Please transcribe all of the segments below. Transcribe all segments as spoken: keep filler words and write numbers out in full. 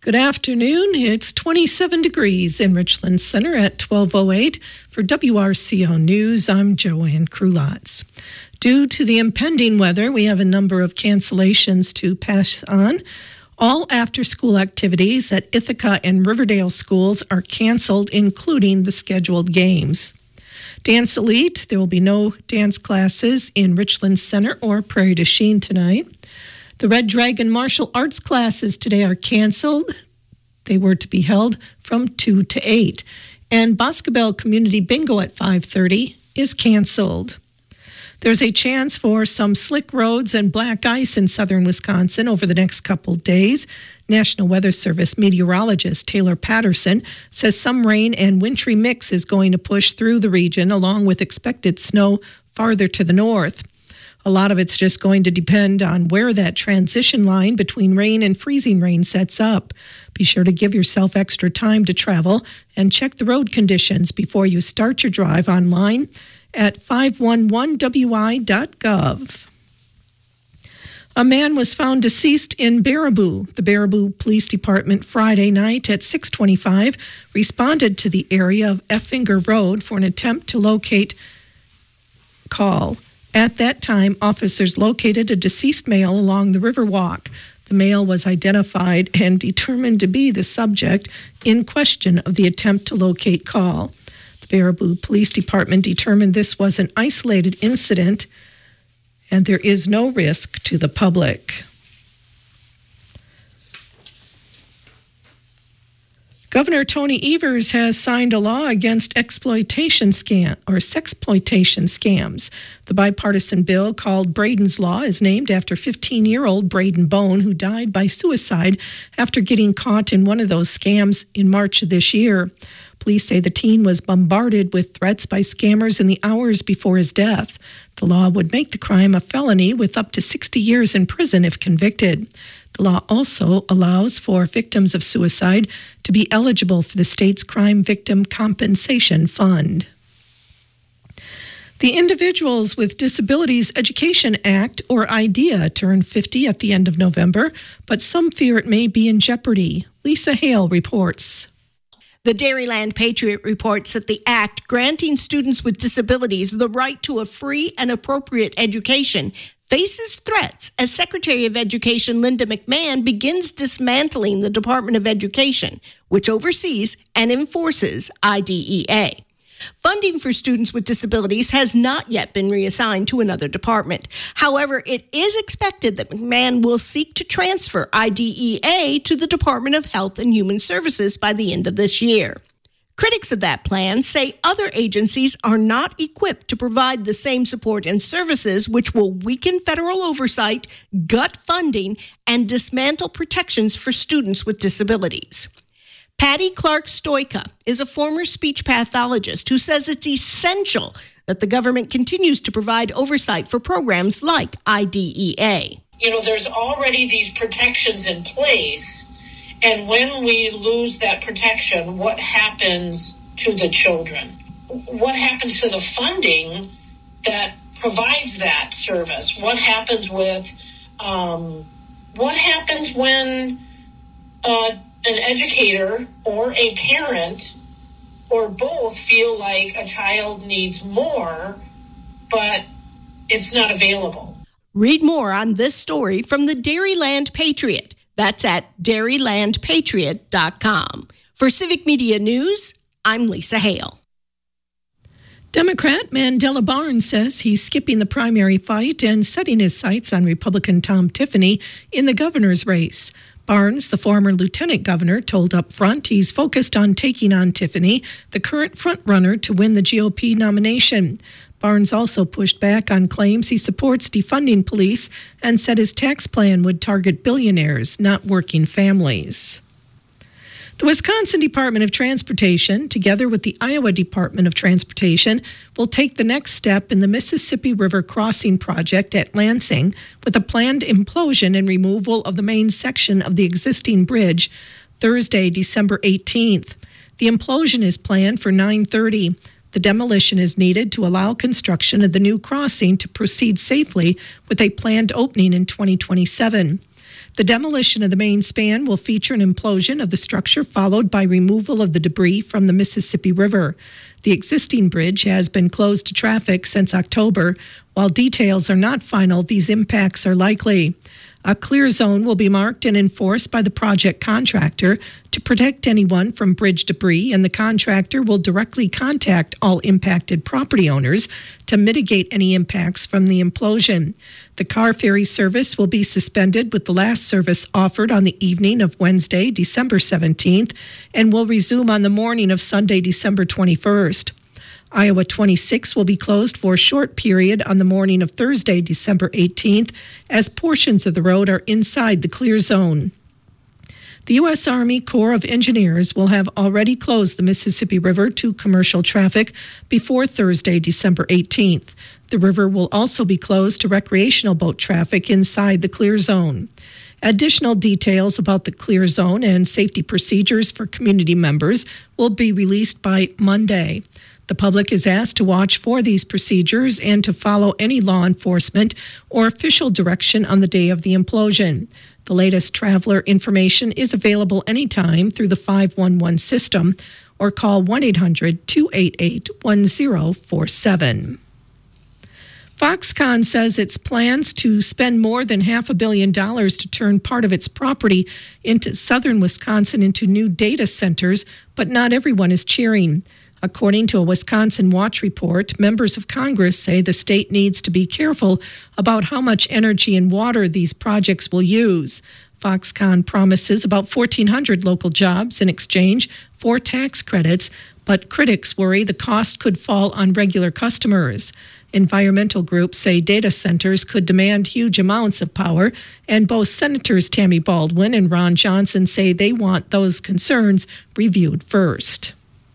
Good afternoon. It's twenty-seven degrees in Richland Center at twelve oh eight. For W R C O News, I'm Joanne Krulotz. Due to the impending weather, we have a number of cancellations to pass on. All after-school activities at Ithaca and Riverdale schools are canceled, including the scheduled games. Dance Elite, there will be no dance classes in Richland Center or Prairie du Chien tonight. The Red Dragon martial arts classes today are canceled. They were to be held from two to eight. And Boscobel Community Bingo at five thirty is canceled. There's a chance for some slick roads and black ice in southern Wisconsin over the next couple days. National Weather Service meteorologist Taylor Patterson says some rain and wintry mix is going to push through the region, along with expected snow farther to the north. A lot of it's just going to depend on where that transition line between rain and freezing rain sets up. Be sure to give yourself extra time to travel and check the road conditions before you start your drive online at five one one W I dot gov. A man was found deceased in Baraboo. The Baraboo Police Department Friday night at six twenty-five responded to the area of Effinger Road for an attempt to locate call. At that time, officers located a deceased male along the Riverwalk. The male was identified and determined to be the subject in question of the attempt to locate call. The Baraboo Police Department determined this was an isolated incident and there is no risk to the public. Governor Tony Evers has signed a law against exploitation scam or sexploitation scams. The bipartisan bill called Braden's Law is named after fifteen-year-old Braden Bone, who died by suicide after getting caught in one of those scams in March of this year. Police say the teen was bombarded with threats by scammers in the hours before his death. The law would make the crime a felony with up to sixty years in prison if convicted. The law also allows for victims of suicide to be eligible for the state's Crime Victim Compensation Fund. The Individuals with Disabilities Education Act, or IDEA, turned fifty at the end of November, but some fear it may be in jeopardy. Lisa Hale reports. The Dairyland Patriot reports that the act granting students with disabilities the right to a free and appropriate education faces threats as Secretary of Education Linda McMahon begins dismantling the Department of Education, which oversees and enforces I D E A. Funding for students with disabilities has not yet been reassigned to another department. However, it is expected that McMahon will seek to transfer I D E A to the Department of Health and Human Services by the end of this year. Critics of that plan say other agencies are not equipped to provide the same support and services, which will weaken federal oversight, gut funding, and dismantle protections for students with disabilities. Patty Clark-Stoika is a former speech pathologist who says it's essential that the government continues to provide oversight for programs like I D E A. You know, there's already these protections in place. And when we lose that protection, what happens to the children? What happens to the funding that provides that service? What happens with, um, what happens when uh, an educator or a parent or both feel like a child needs more, but it's not available? Read more on this story from the Dairyland Patriot. That's at dairyland patriot dot com. For Civic Media News, I'm Lisa Hale. Democrat Mandela Barnes says he's skipping the primary fight and setting his sights on Republican Tom Tiffany in the governor's race. Barnes, the former lieutenant governor, told up front he's focused on taking on Tiffany, the current frontrunner to win the G O P nomination. Barnes also pushed back on claims he supports defunding police and said his tax plan would target billionaires, not working families. The Wisconsin Department of Transportation, together with the Iowa Department of Transportation, will take the next step in the Mississippi River Crossing project at Lansing with a planned implosion and removal of the main section of the existing bridge Thursday, December eighteenth. The implosion is planned for nine thirty. The demolition is needed to allow construction of the new crossing to proceed safely with a planned opening in twenty twenty-seven. The demolition of the main span will feature an implosion of the structure followed by removal of the debris from the Mississippi River. The existing bridge has been closed to traffic since October. While details are not final, these impacts are likely. A clear zone will be marked and enforced by the project contractor to protect anyone from bridge debris, and the contractor will directly contact all impacted property owners to mitigate any impacts from the implosion. The car ferry service will be suspended, with the last service offered on the evening of Wednesday, December seventeenth, and will resume on the morning of Sunday, December twenty-first. Iowa twenty-six will be closed for a short period on the morning of Thursday, December eighteenth, as portions of the road are inside the clear zone. The U S. Army Corps of Engineers will have already closed the Mississippi River to commercial traffic before Thursday, December eighteenth. The river will also be closed to recreational boat traffic inside the clear zone. Additional details about the clear zone and safety procedures for community members will be released by Monday. The public is asked to watch for these procedures and to follow any law enforcement or official direction on the day of the implosion. The latest traveler information is available anytime through the five one one system or call one eight hundred two eight eight one zero four seven. Foxconn says its plans to spend more than half a billion dollars to turn part of its property into southern Wisconsin into new data centers, but not everyone is cheering. According to a Wisconsin Watch report, members of Congress say the state needs to be careful about how much energy and water these projects will use. Foxconn promises about fourteen hundred local jobs in exchange for tax credits, but critics worry the cost could fall on regular customers. Environmental groups say data centers could demand huge amounts of power, and both Senators Tammy Baldwin and Ron Johnson say they want those concerns reviewed first.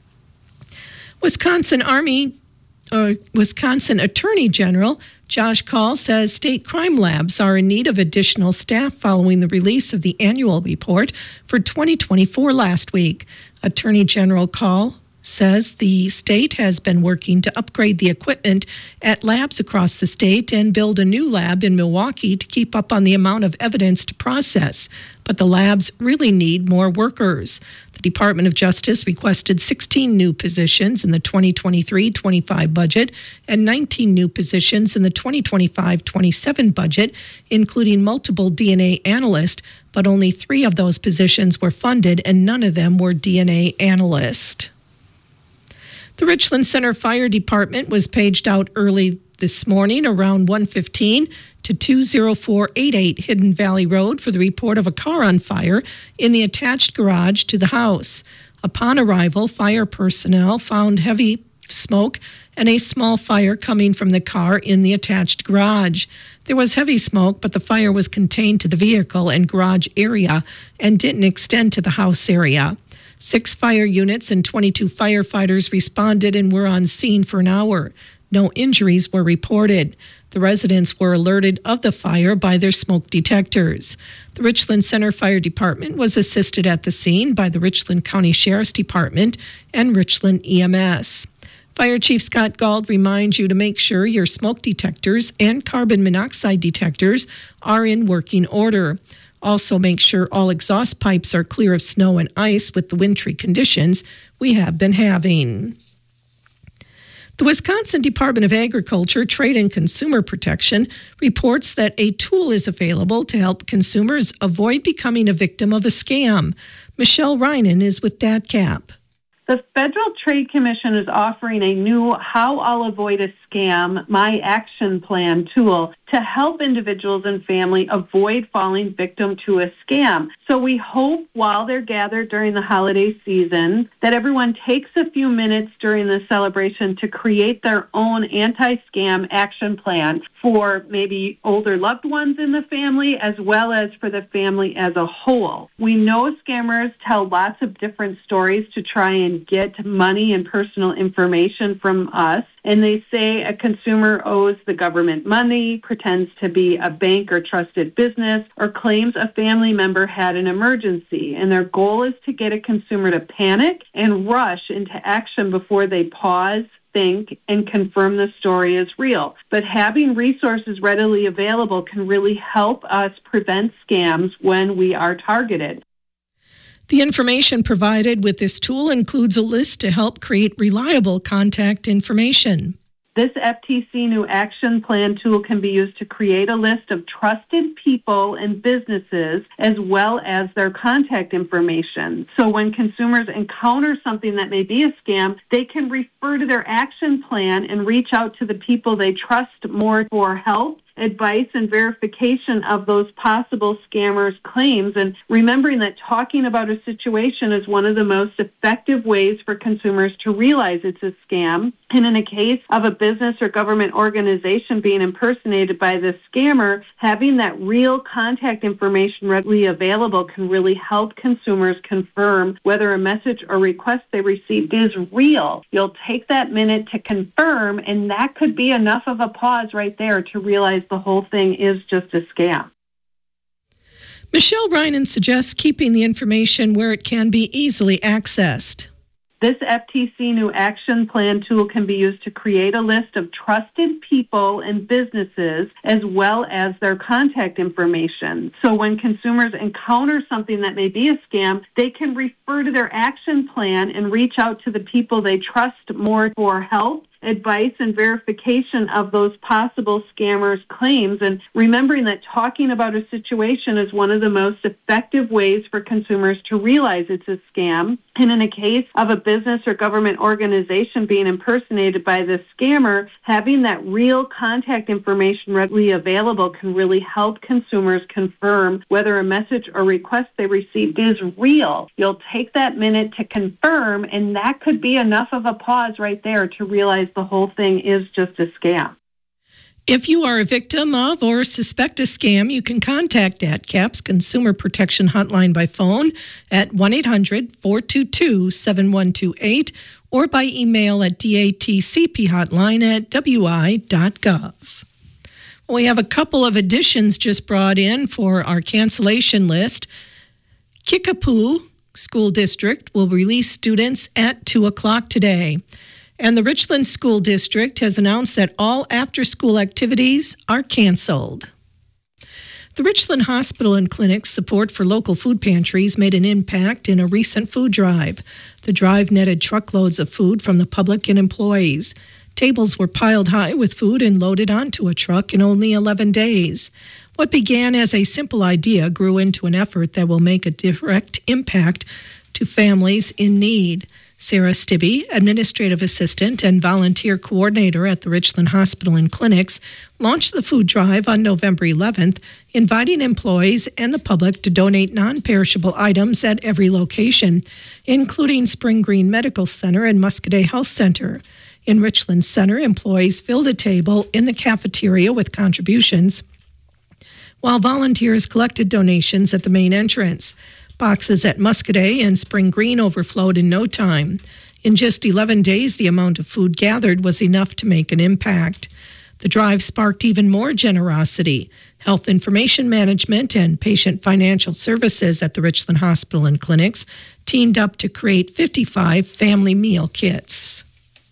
Wisconsin Army, or Wisconsin Attorney General Josh Kaul says state crime labs are in need of additional staff following the release of the annual report for twenty twenty-four last week. Attorney General Kaul says the state has been working to upgrade the equipment at labs across the state and build a new lab in Milwaukee to keep up on the amount of evidence to process. But the labs really need more workers. The Department of Justice requested sixteen new positions in the twenty twenty-three twenty-five budget and nineteen new positions in the twenty twenty-five twenty-seven budget, including multiple D N A analysts, but only three of those positions were funded and none of them were D N A analysts. The Richland Center Fire Department was paged out early this morning around one fifteen to two oh four eight eight Hidden Valley Road for the report of a car on fire in the attached garage to the house. Upon arrival, fire personnel found heavy smoke and a small fire coming from the car in the attached garage. There was heavy smoke, but the fire was contained to the vehicle and garage area and didn't extend to the house area. Six fire units and twenty-two firefighters responded and were on scene for an hour. No injuries were reported. The residents were alerted of the fire by their smoke detectors. The Richland Center Fire Department was assisted at the scene by the Richland County Sheriff's Department and Richland E M S. Fire Chief Scott Gauld reminds you to make sure your smoke detectors and carbon monoxide detectors are in working order. Also, make sure all exhaust pipes are clear of snow and ice with the wintry conditions we have been having. The Wisconsin Department of Agriculture, Trade and Consumer Protection reports that a tool is available to help consumers avoid becoming a victim of a scam. Michelle Reinen is with DATCAP. The Federal Trade Commission is offering a new How I'll Avoid a Scam, My Action Plan tool to help individuals and family avoid falling victim to a scam. So we hope while they're gathered during the holiday season that everyone takes a few minutes during the celebration to create their own anti-scam action plan for maybe older loved ones in the family as well as for the family as a whole. We know scammers tell lots of different stories to try and get money and personal information from us. And they say a consumer owes the government money, pretends to be a bank or trusted business, or claims a family member had an emergency. And their goal is to get a consumer to panic and rush into action before they pause, think and confirm the story is real. But having resources readily available can really help us prevent scams when we are targeted. The information provided with this tool includes a list to help create reliable contact information. This F T C New Action Plan tool can be used to create a list of trusted people and businesses as well as their contact information. So when consumers encounter something that may be a scam, they can refer to their action plan and reach out to the people they trust more for help, advice, and verification of those possible scammers' claims. And remembering that talking about a situation is one of the most effective ways for consumers to realize it's a scam. And in a case of a business or government organization being impersonated by this scammer, having that real contact information readily available can really help consumers confirm whether a message or request they received is real. You'll take that minute to confirm, and that could be enough of a pause right there to realize the whole thing is just a scam. Michelle Reinen suggests keeping the information where it can be easily accessed. This F T C New Action Plan tool can be used to create a list of trusted people and businesses as well as their contact information. So when consumers encounter something that may be a scam, they can refer to their action plan and reach out to the people they trust more for help, advice, and verification of those possible scammers' claims. And remembering that talking about a situation is one of the most effective ways for consumers to realize it's a scam. And in a case of a business or government organization being impersonated by this scammer, having that real contact information readily available can really help consumers confirm whether a message or request they received is real. You'll take that minute to confirm, and that could be enough of a pause right there to realize the whole thing is just a scam. If you are a victim of or suspect a scam, you can contact AdCap's Consumer Protection Hotline by phone at one eight hundred four two two seven one two eight or by email at datcphotline at w i dot gov. We have a couple of additions just brought in for our cancellation list. Kickapoo School District will release students at two o'clock today. And the Richland School District has announced that all after-school activities are canceled. The Richland Hospital and Clinic's support for local food pantries made an impact in a recent food drive. The drive netted truckloads of food from the public and employees. Tables were piled high with food and loaded onto a truck in only eleven days. What began as a simple idea grew into an effort that will make a direct impact to families in need. Sarah Stibbe, administrative assistant and volunteer coordinator at the Richland Hospital and Clinics, launched the food drive on November eleventh, inviting employees and the public to donate non-perishable items at every location, including Spring Green Medical Center and Muscadet Health Center. In Richland Center, employees filled a table in the cafeteria with contributions, while volunteers collected donations at the main entrance. Boxes at Muscadet and Spring Green overflowed in no time. In just eleven days, the amount of food gathered was enough to make an impact. The drive sparked even more generosity. Health Information Management and Patient Financial Services at the Richland Hospital and Clinics teamed up to create fifty-five family meal kits.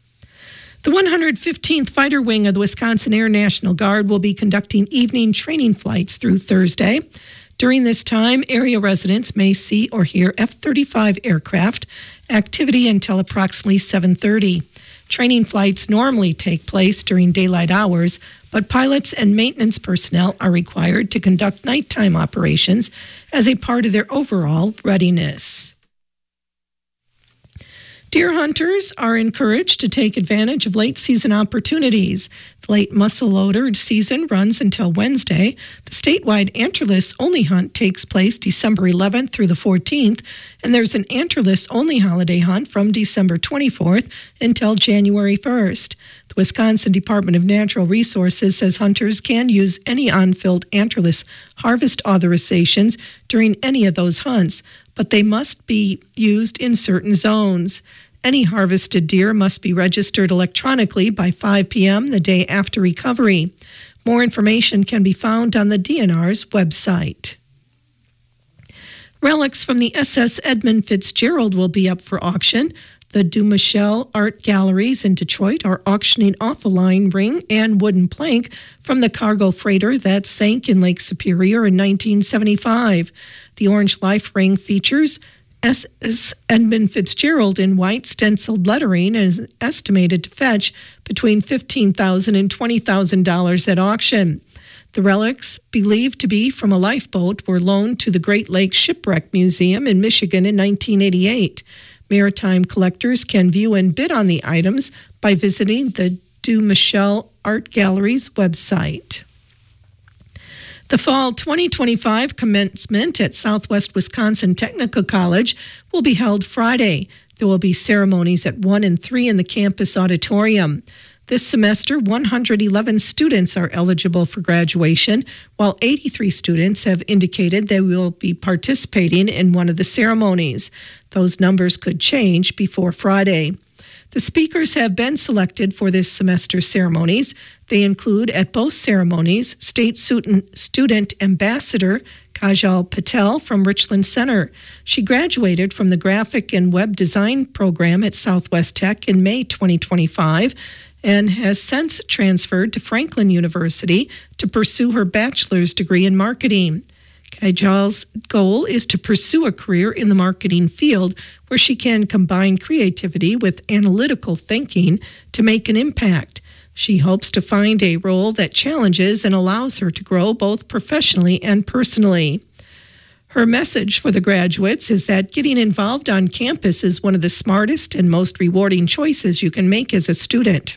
The one hundred fifteenth Fighter Wing of the Wisconsin Air National Guard will be conducting evening training flights through Thursday. During this time, area residents may see or hear F thirty-five aircraft activity until approximately seven thirty. Training flights normally take place during daylight hours, but pilots and maintenance personnel are required to conduct nighttime operations as a part of their overall readiness. Deer hunters are encouraged to take advantage of late season opportunities. The late muzzleloader season runs until Wednesday. The statewide antlerless only hunt takes place December eleventh through the fourteenth, and there's an antlerless only holiday hunt from December twenty-fourth until January first. The Wisconsin Department of Natural Resources says hunters can use any unfilled antlerless harvest authorizations during any of those hunts, but they must be used in certain zones. Any harvested deer must be registered electronically by five p.m. the day after recovery. More information can be found on the D N R's website. Relics from the S S Edmund Fitzgerald will be up for auction. The Dumichel Art Galleries in Detroit are auctioning off a line ring and wooden plank from the cargo freighter that sank in Lake Superior in nineteen seventy-five. The Orange Life ring features S S Edmund Fitzgerald in white stenciled lettering and is estimated to fetch between fifteen thousand dollars and twenty thousand dollars at auction. The relics, believed to be from a lifeboat, were loaned to the Great Lakes Shipwreck Museum in Michigan in nineteen eighty-eight. Maritime collectors can view and bid on the items by visiting the Dumichel Art Gallery's website. The fall twenty twenty-five commencement at Southwest Wisconsin Technical College will be held Friday. There will be ceremonies at one and three in the campus auditorium. This semester, one hundred eleven students are eligible for graduation, while eighty-three students have indicated they will be participating in one of the ceremonies. Those numbers could change before Friday. The speakers have been selected for this semester's ceremonies. They include, at both ceremonies, State Student Ambassador Kajal Patel from Richland Center. She graduated from the Graphic and Web Design program at Southwest Tech in May twenty twenty-five and has since transferred to Franklin University to pursue her bachelor's degree in marketing. Kajal's goal is to pursue a career in the marketing field where she can combine creativity with analytical thinking to make an impact. She hopes to find a role that challenges and allows her to grow both professionally and personally. Her message for the graduates is that getting involved on campus is one of the smartest and most rewarding choices you can make as a student.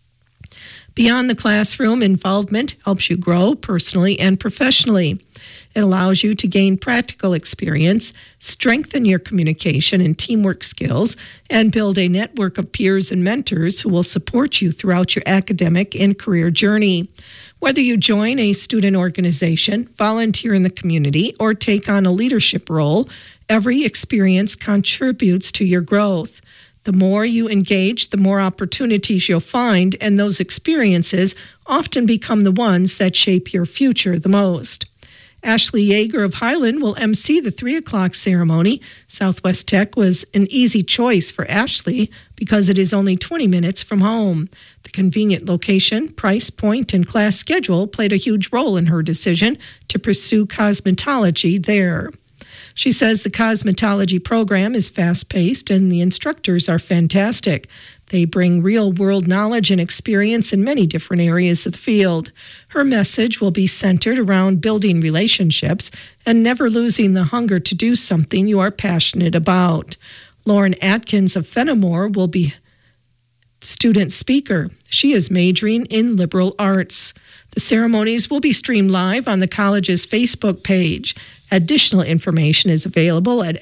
Beyond the classroom, involvement helps you grow personally and professionally. It allows you to gain practical experience, strengthen your communication and teamwork skills, and build a network of peers and mentors who will support you throughout your academic and career journey. Whether you join a student organization, volunteer in the community, or take on a leadership role, every experience contributes to your growth. The more you engage, the more opportunities you'll find, and those experiences often become the ones that shape your future the most. Ashley Yeager of Highland will emcee the three o'clock ceremony. Southwest Tech was an easy choice for Ashley because it is only twenty minutes from home. The convenient location, price point, and class schedule played a huge role in her decision to pursue cosmetology there. She says the cosmetology program is fast-paced and the instructors are fantastic. They bring real-world knowledge and experience in many different areas of the field. Her message will be centered around building relationships and never losing the hunger to do something you are passionate about. Lauren Atkins of Fenimore will be student speaker. She is majoring in liberal arts. The ceremonies will be streamed live on the college's Facebook page. Additional information is available at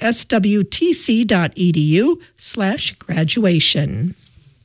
swtc.edu slash graduation.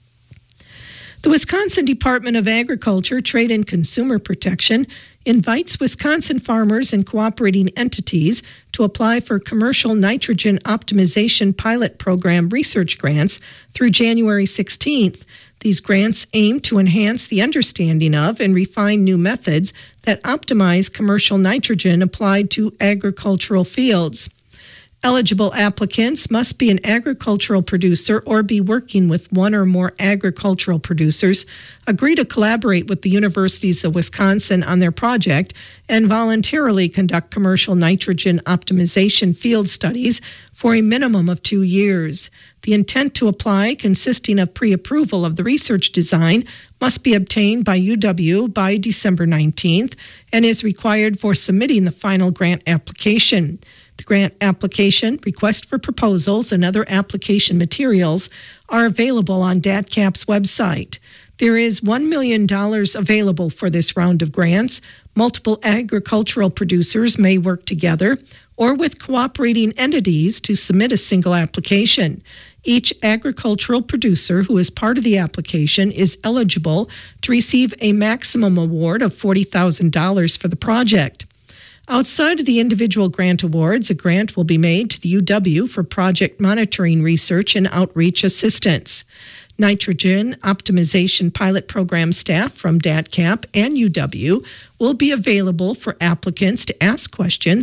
The Wisconsin Department of Agriculture, Trade and Consumer Protection invites Wisconsin farmers and cooperating entities to apply for commercial nitrogen optimization pilot program research grants through January sixteenth. These grants aim to enhance the understanding of and refine new methods that optimize commercial nitrogen applied to agricultural fields. Eligible applicants must be an agricultural producer or be working with one or more agricultural producers, agree to collaborate with the universities of Wisconsin on their project, and voluntarily conduct commercial nitrogen optimization field studies for a minimum of two years. The intent to apply, consisting of pre-approval of the research design, must be obtained by U W by December nineteenth and is required for submitting the final grant application. The grant application, request for proposals, and other application materials are available on D A T C A P's website. There is one million dollars available for this round of grants. Multiple agricultural producers may work together or with cooperating entities to submit a single application. Each agricultural producer who is part of the application is eligible to receive a maximum award of forty thousand dollars for the project. Outside of the individual grant awards, a grant will be made to the U W for project monitoring research and outreach assistance. Nitrogen optimization pilot program staff from D A T C A P and U W will be available for applicants to ask questions,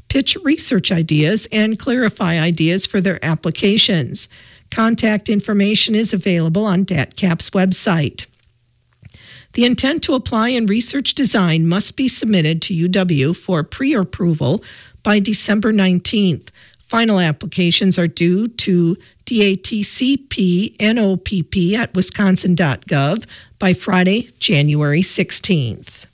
pitch research ideas, and clarify ideas for their applications. Contact information is available on D A T C A P's website. The intent to apply in research design must be submitted to U W for pre-approval by December nineteenth. Final applications are due to D A T C P N O P P at wisconsin dot gov by Friday, January sixteenth.